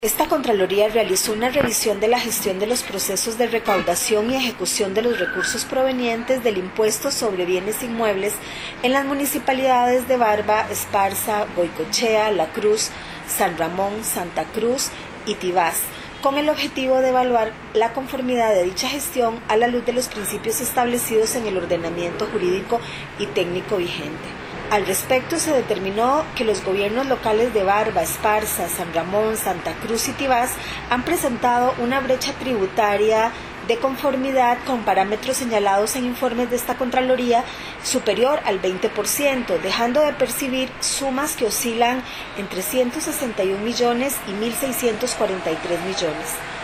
Esta Contraloría realizó una revisión de la gestión de los procesos de recaudación y ejecución de los recursos provenientes del impuesto sobre bienes inmuebles en las municipalidades de Barba, Esparza, Goicoechea, La Cruz, San Ramón, Santa Cruz y Tibás, con el objetivo de evaluar la conformidad de dicha gestión a la luz de los principios establecidos en el ordenamiento jurídico y técnico vigente. Al respecto, se determinó que los gobiernos locales de Barba, Esparza, San Ramón, Santa Cruz y Tibás han presentado una brecha tributaria de conformidad con parámetros señalados en informes de esta Contraloría superior al 20%, dejando de percibir sumas que oscilan entre 161 millones y 1.643 millones.